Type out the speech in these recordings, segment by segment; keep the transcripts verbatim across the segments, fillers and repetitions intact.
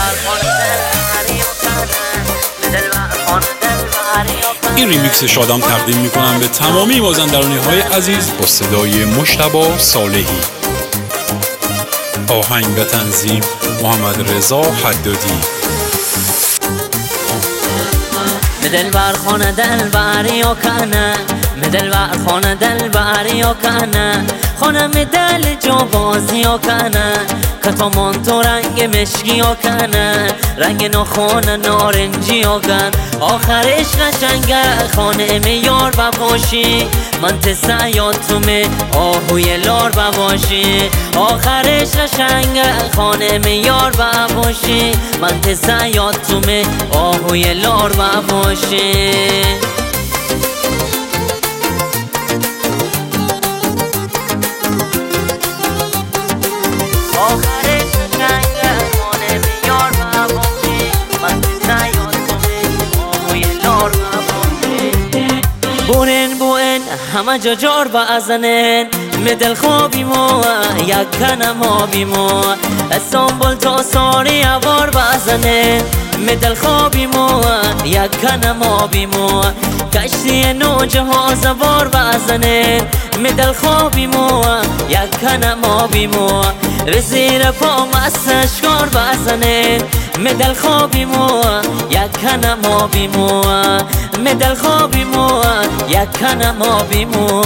این ریمیکس شادم تقدیم میکنم به تمامی مازندرانی های عزیز با صدای مجتبی صالحی. آهنگ و تنظیم محمد رضا حدادی. دلبر خانه دلبری و کنه دلبر خانه دلبری و کنه خانه دل جو بازی و کنه کتامان تو رنگ مشکی و کنه رنگ نخون نارنجی و کن آخرش قشنگه خانه میار بباشی من تسیاد تو می آهوی لار بباشی آخرش قشنگه خانه میار بباشی من تسیاد تو می آهوی لار بباشی. بورن بورن همه جا جار بزنن مدل خوابی مو یک کنم آبی مو استانبول تا ساری عوار بزنن مدل خوابی مو یک کنم آبی مو کشتی نو جهاز بار بزنن مدل خوابی مو یک کنم آبی مو رزیر پا مستشکار بزنن مدل خوابی مو یک کنم آبی مو مدل خوابی مو یک کنم آبی مو.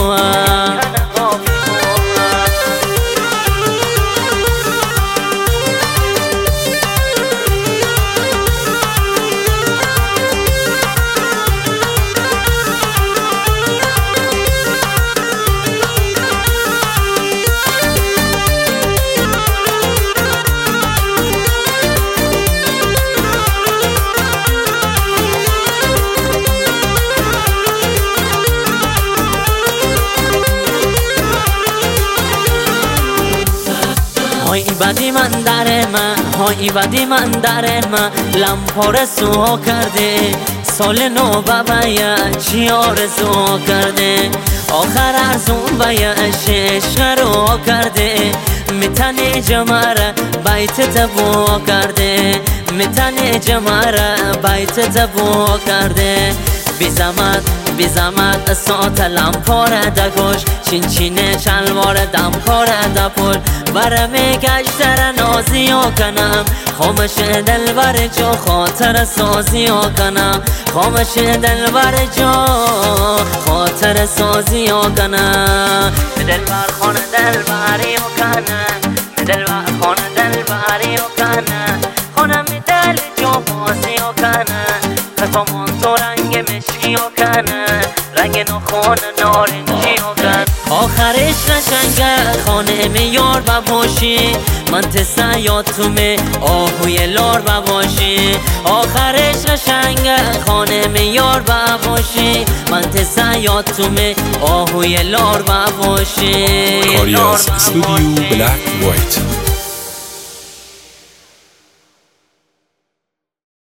های بدی من در من های بدی من در من لمپار سو کرده سال نو بابایا چی آرزو کرده آخر ارزون بیاش عشق رو کرده میتنی جمره بیت تبو کرده میتنی جمره بیت تبو کرده بی زمت بی زمت ساعت لمپار دگوش چین چینه چلوار دمکار دپول برمی گشتر نازی و کنم خامش دل بر جو خاطر سازی و کنم خامش دل بر جو خاطر سازی و کنم دل بر خانه دل بری و کنم دل بر خانه دل بری و کنم خانم دل جو بازی و کنم کتامان تو رنگ مشکی و کنه رنگ نخون نارنجی و کن آخرش قشنگه خانه میار بباشی من تسیاد تو می آهوی لار بباشی آخرش قشنگه خانه میار بباشی من تسیاد تو می آهوی لار بباشی. کاریاز استودیو بلک وایت.